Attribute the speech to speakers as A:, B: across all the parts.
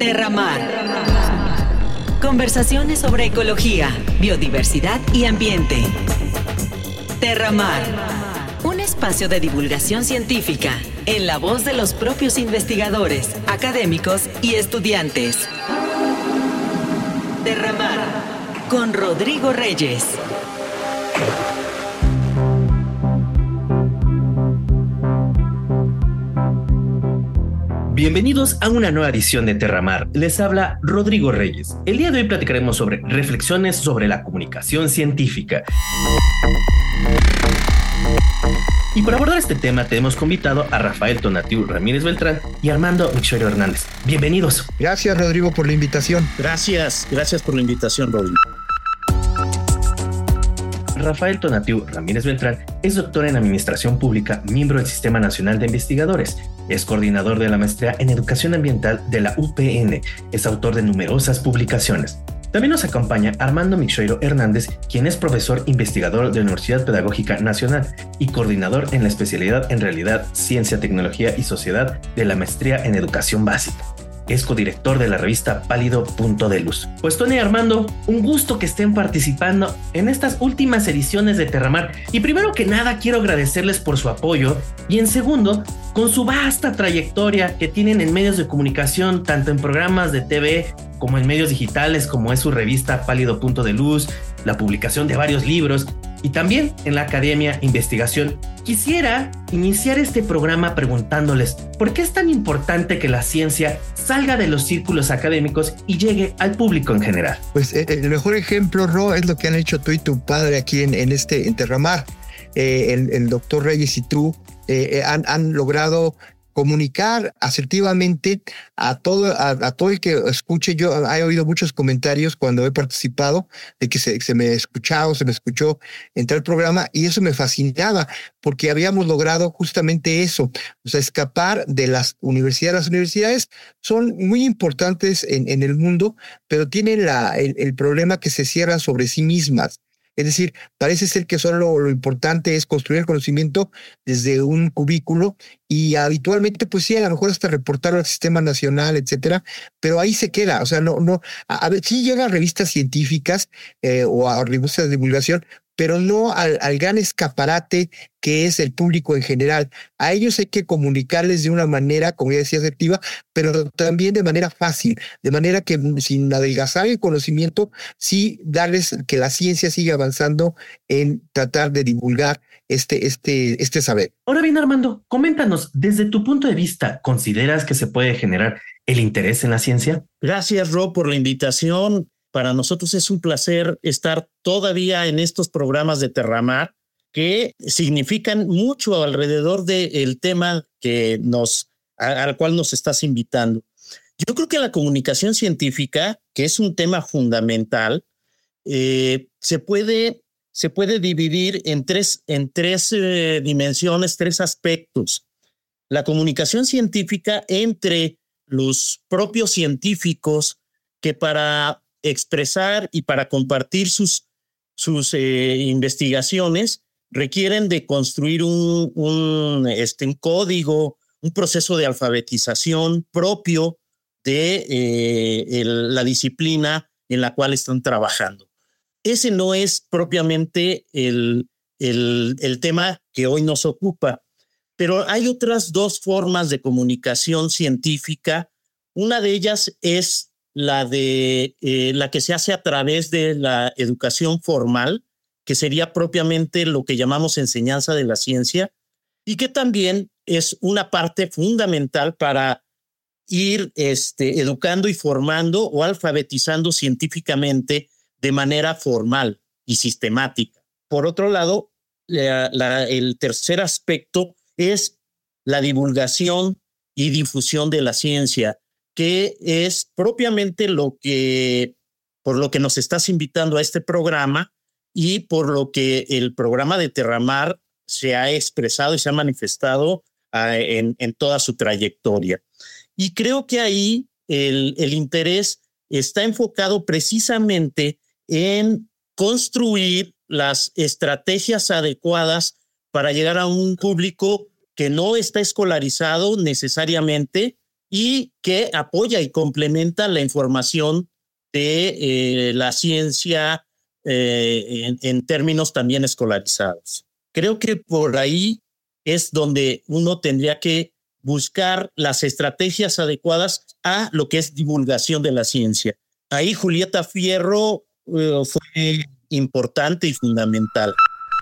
A: Terramar. Conversaciones sobre ecología, biodiversidad y ambiente. Terramar. Un espacio de divulgación científica en la voz de los propios investigadores, académicos y estudiantes. Terramar con Rodrigo Reyes.
B: Bienvenidos a una nueva edición de Terramar. Les habla Rodrigo Reyes. El día de hoy platicaremos sobre reflexiones sobre la comunicación científica. Y para abordar este tema tenemos convitado a Rafael Tonatiu Ramírez Beltrán y Armando Mixorio Hernández. Bienvenidos.
C: Gracias, Rodrigo, por la invitación.
D: Gracias por la invitación, Rodrigo.
B: Rafael Tonatiu Ramírez Beltrán es doctor en Administración Pública, miembro del Sistema Nacional de Investigadores, es coordinador de la maestría en Educación Ambiental de la UPN, es autor de numerosas publicaciones. También nos acompaña Armando Mixoiro Hernández, quien es profesor investigador de la Universidad Pedagógica Nacional y coordinador en la especialidad en Realidad, Ciencia, Tecnología y Sociedad de la maestría en Educación Básica. Es codirector de la revista Pálido Punto de Luz. Pues Tony y Armando, un gusto que estén participando en estas últimas ediciones de Terramar. Y primero que nada quiero agradecerles por su apoyo y en segundo, con su vasta trayectoria que tienen en medios de comunicación, tanto en programas de TV como en medios digitales como es su revista Pálido Punto de Luz, la publicación de varios libros y también en la academia investigación. Quisiera iniciar este programa preguntándoles ¿por qué es tan importante que la ciencia salga de los círculos académicos y llegue al público en general?
C: Pues el mejor ejemplo, Ro, es lo que han hecho tú y tu padre aquí en Terramar. El doctor Reyes y tú han logrado comunicar asertivamente a todo el que escuche. Yo he oído muchos comentarios cuando he participado de que se me escuchó entrar al programa y eso me fascinaba porque habíamos logrado justamente eso, o sea, escapar de las universidades. Las universidades son muy importantes en el mundo, pero tienen el problema que se cierran sobre sí mismas. Es decir, parece ser que solo lo importante es construir el conocimiento desde un cubículo y habitualmente, pues sí, a lo mejor hasta reportarlo al sistema nacional, etcétera, pero ahí se queda. O sea, no, a ver, sí llegan a revistas científicas o a revistas de divulgación, pero no al gran escaparate que es el público en general. A ellos hay que comunicarles de una manera, como ya decía, asertiva, pero también de manera fácil, de manera que sin adelgazar el conocimiento, sí darles que la ciencia siga avanzando en tratar de divulgar este saber.
B: Ahora bien, Armando, coméntanos, desde tu punto de vista, ¿consideras que se puede generar el interés en la ciencia?
D: Gracias, Rob, por la invitación. Para nosotros es un placer estar todavía en estos programas de Terramar que significan mucho alrededor del tema al cual nos estás invitando. Yo creo que la comunicación científica, que es un tema fundamental, se puede dividir en tres dimensiones, tres aspectos. La comunicación científica entre los propios científicos que para expresar y para compartir sus investigaciones requieren de construir un código, un proceso de alfabetización propio de la disciplina en la cual están trabajando. Ese no es propiamente el tema que hoy nos ocupa, pero hay otras dos formas de comunicación científica. Una de ellas es la que se hace a través de la educación formal, que sería propiamente lo que llamamos enseñanza de la ciencia, y que también es una parte fundamental para ir educando y formando o alfabetizando científicamente de manera formal y sistemática. Por otro lado, el tercer aspecto es la divulgación y difusión de la ciencia, que es propiamente por lo que nos estás invitando a este programa y por lo que el programa de Terramar se ha expresado y se ha manifestado en toda su trayectoria. Y creo que ahí el interés está enfocado precisamente en construir las estrategias adecuadas para llegar a un público que no está escolarizado necesariamente y que apoya y complementa la información de la ciencia en términos también escolarizados. Creo que por ahí es donde uno tendría que buscar las estrategias adecuadas a lo que es divulgación de la ciencia. Ahí Julieta Fierro fue importante y fundamental.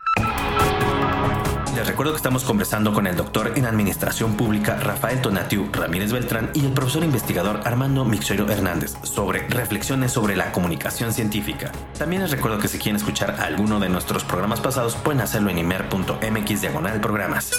B: Les recuerdo que estamos conversando con el doctor en Administración Pública Rafael Tonatiu Ramírez Beltrán y el profesor investigador Armando Mixoiro Hernández sobre reflexiones sobre la comunicación científica. También les recuerdo que si quieren escuchar alguno de nuestros programas pasados pueden hacerlo en imer.mx/programas.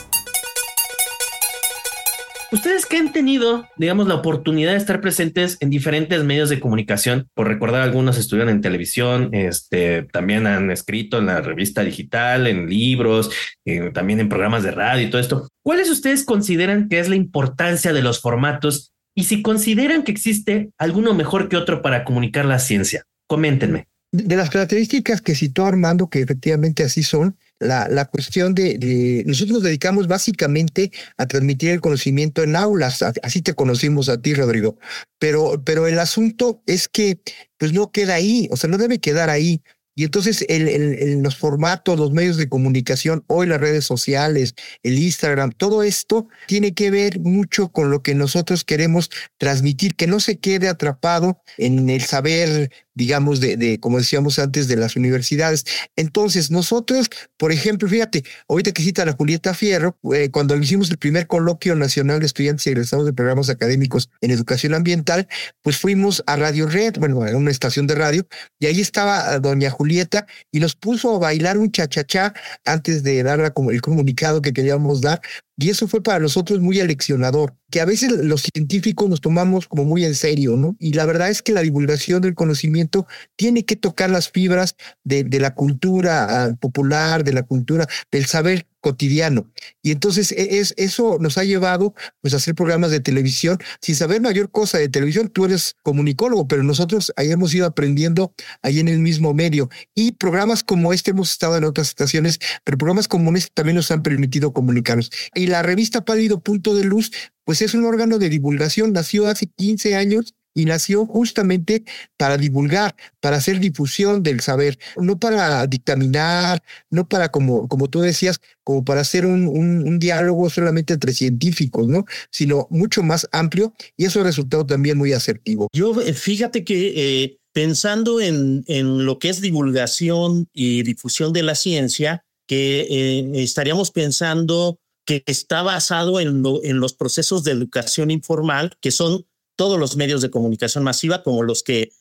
B: Ustedes que han tenido, digamos, la oportunidad de estar presentes en diferentes medios de comunicación, por recordar, algunos estuvieron en televisión, también han escrito en la revista digital, en libros, también en programas de radio y todo esto. ¿Cuáles ustedes consideran que es la importancia de los formatos y si consideran que existe alguno mejor que otro para comunicar la ciencia? Coméntenme.
C: De las características que citó Armando, que efectivamente así son, la cuestión de nosotros nos dedicamos básicamente a transmitir el conocimiento en aulas, así te conocimos a ti, Rodrigo, pero el asunto es que pues no queda ahí, o sea, no debe quedar ahí. Y entonces los formatos, los medios de comunicación, hoy las redes sociales, el Instagram, todo esto tiene que ver mucho con lo que nosotros queremos transmitir, que no se quede atrapado en el saber, digamos, de como decíamos antes, de las universidades. Entonces nosotros, por ejemplo, fíjate, ahorita que citan a Julieta Fierro, cuando hicimos el primer coloquio nacional de estudiantes y egresados de programas académicos en educación ambiental, pues fuimos a Radio Red, bueno, a una estación de radio, y ahí estaba doña Julieta y nos puso a bailar un cha-cha-cha antes de dar el comunicado que queríamos dar. Y eso fue para nosotros muy aleccionador, que a veces los científicos nos tomamos como muy en serio, ¿no? Y la verdad es que la divulgación del conocimiento tiene que tocar las fibras de la cultura popular, de la cultura, del saber cotidiano. Y entonces eso nos ha llevado pues a hacer programas de televisión sin saber mayor cosa de televisión. Tú eres comunicólogo, pero nosotros ahí hemos ido aprendiendo ahí en el mismo medio. Y programas como este, hemos estado en otras estaciones, pero programas como este también nos han permitido comunicarnos. Y la revista Pálido Punto de Luz, pues es un órgano de divulgación, nació hace 15 años y nació justamente para divulgar, para hacer difusión del saber, no para dictaminar, no para, como tú decías, como para hacer un diálogo solamente entre científicos, ¿no? Sino mucho más amplio, y eso ha resultado también muy asertivo.
D: Yo, fíjate que pensando en lo que es divulgación y difusión de la ciencia, que estaríamos pensando que está basado en los procesos de educación informal, que son todos los medios de comunicación masiva, como los que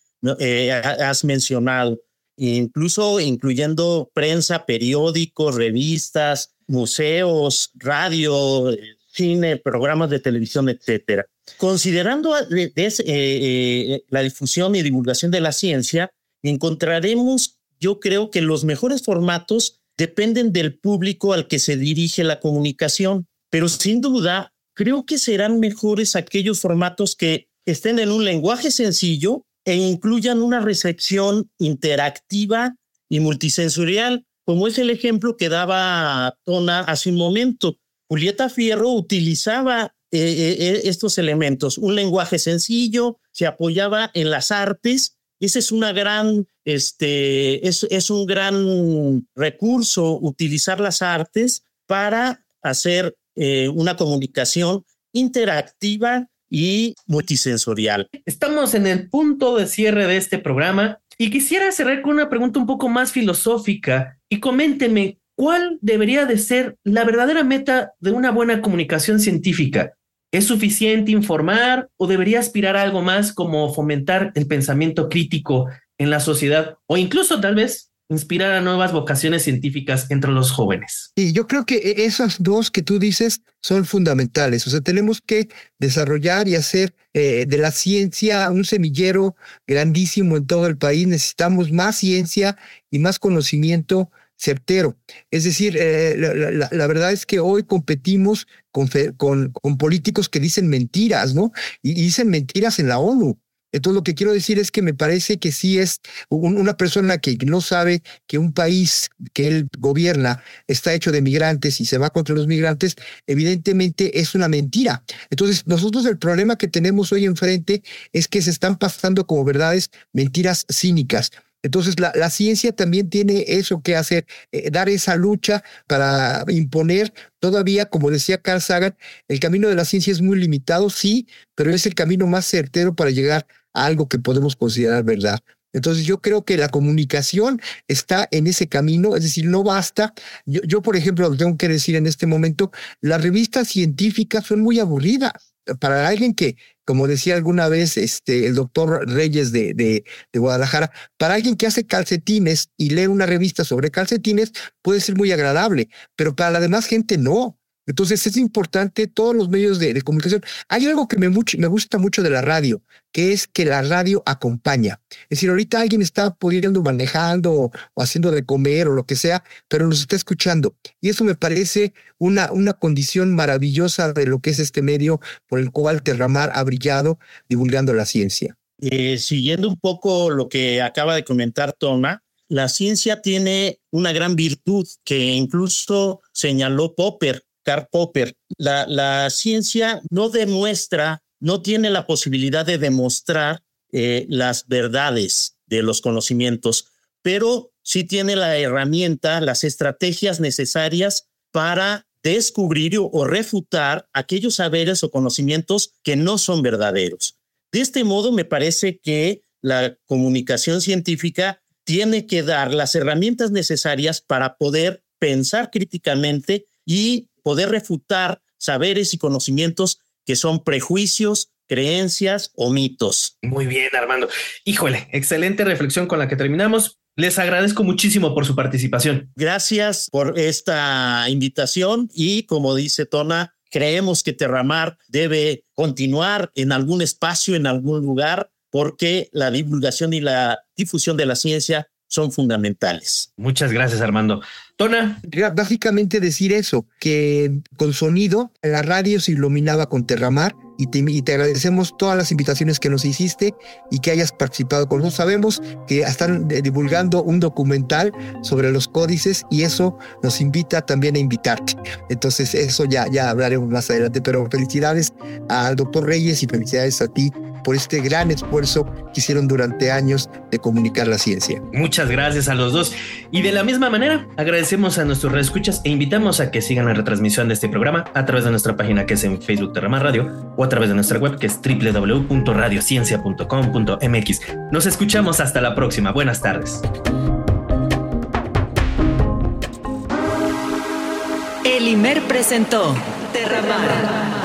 D: has mencionado, incluso incluyendo prensa, periódicos, revistas, museos, radio, cine, programas de televisión, etcétera. Considerando la difusión y divulgación de la ciencia, encontraremos, yo creo, que los mejores formatos dependen del público al que se dirige la comunicación, pero sin duda creo que serán mejores aquellos formatos que estén en un lenguaje sencillo e incluyan una recepción interactiva y multisensorial, como es el ejemplo que daba Tona hace un momento. Julieta Fierro utilizaba estos elementos, un lenguaje sencillo, se apoyaba en las artes. Ese es es un gran recurso, utilizar las artes para hacer una comunicación interactiva y multisensorial.
B: Estamos en el punto de cierre de este programa y quisiera cerrar con una pregunta un poco más filosófica y coméntenme cuál debería de ser la verdadera meta de una buena comunicación científica. ¿Es suficiente informar o debería aspirar a algo más como fomentar el pensamiento crítico en la sociedad o incluso tal vez inspirar a nuevas vocaciones científicas entre los jóvenes?
C: Y yo creo que esas dos que tú dices son fundamentales. O sea, tenemos que desarrollar y hacer de la ciencia un semillero grandísimo en todo el país. Necesitamos más ciencia y más conocimiento certero. Es decir, la verdad es que hoy competimos con políticos que dicen mentiras, ¿no? Y dicen mentiras en la ONU. Entonces lo que quiero decir es que me parece que sí es una persona que no sabe que un país que él gobierna está hecho de migrantes y se va contra los migrantes, evidentemente es una mentira. Entonces nosotros el problema que tenemos hoy enfrente es que se están pasando como verdades mentiras cínicas. Entonces la ciencia también tiene eso que hacer, dar esa lucha para imponer todavía, como decía Carl Sagan, el camino de la ciencia es muy limitado, sí, pero es el camino más certero para llegar a algo que podemos considerar verdad. Entonces yo creo que la comunicación está en ese camino, es decir, no basta. Yo por ejemplo, lo tengo que decir en este momento, las revistas científicas son muy aburridas. Para alguien que, como decía alguna vez el doctor Reyes de Guadalajara, para alguien que hace calcetines y lee una revista sobre calcetines puede ser muy agradable, pero para la demás gente no. Entonces es importante todos los medios de comunicación. Hay algo que me gusta mucho de la radio, que es que la radio acompaña. Es decir, ahorita alguien está pudiendo manejando o haciendo de comer o lo que sea, pero nos está escuchando. Y eso me parece una condición maravillosa de lo que es este medio por el cual Terramar ha brillado divulgando la ciencia.
D: Siguiendo un poco lo que acaba de comentar Tona, la ciencia tiene una gran virtud que incluso señaló Karl Popper. La ciencia no demuestra, no tiene la posibilidad de demostrar las verdades de los conocimientos, pero sí tiene la herramienta, las estrategias necesarias para descubrir o refutar aquellos saberes o conocimientos que no son verdaderos. De este modo, me parece que la comunicación científica tiene que dar las herramientas necesarias para poder pensar críticamente y poder refutar saberes y conocimientos que son prejuicios, creencias o mitos.
B: Muy bien, Armando. Híjole, excelente reflexión con la que terminamos. Les agradezco muchísimo por su participación.
D: Gracias por esta invitación y, como dice Tona, creemos que Terramar debe continuar en algún espacio, en algún lugar, porque la divulgación y la difusión de la ciencia son fundamentales.
B: Muchas gracias, Armando. Tona.
C: Básicamente decir eso, que con sonido la radio se iluminaba con Terramar y te agradecemos todas las invitaciones que nos hiciste y que hayas participado con nosotros. Sabemos que están divulgando un documental sobre los códices y eso nos invita también a invitarte. Entonces eso ya hablaremos más adelante, pero felicidades al doctor Reyes y felicidades a ti por este gran esfuerzo que hicieron durante años de comunicar la ciencia.
B: Muchas gracias a los dos. Y de la misma manera, agradecemos a nuestros reescuchas e invitamos a que sigan la retransmisión de este programa a través de nuestra página que es en Facebook Terramar Radio o a través de nuestra web que es www.radiociencia.com.mx. Nos escuchamos hasta la próxima. Buenas tardes.
A: El IMER presentó Terramar.